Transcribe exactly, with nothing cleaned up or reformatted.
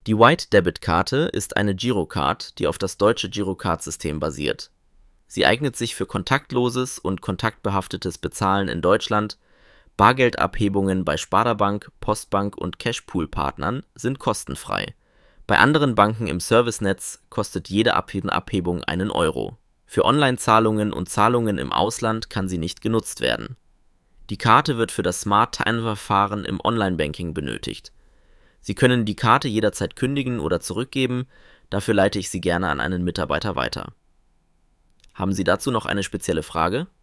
Die White-Debit-Karte ist eine Girocard, die auf das deutsche Girocard-System basiert. Sie eignet sich für kontaktloses und kontaktbehaftetes Bezahlen in Deutschland. Bargeldabhebungen bei Sparda-Bank, Postbank und Cashpool-Partnern sind kostenfrei. Bei anderen Banken im Servicenetz kostet jede Abhebung einen Euro. Für Online-Zahlungen und Zahlungen im Ausland kann sie nicht genutzt werden. Die Karte wird für das Smart-Time-Verfahren im Online-Banking benötigt. Sie können die Karte jederzeit kündigen oder zurückgeben, dafür leite ich Sie gerne an einen Mitarbeiter weiter. Haben Sie dazu noch eine spezielle Frage?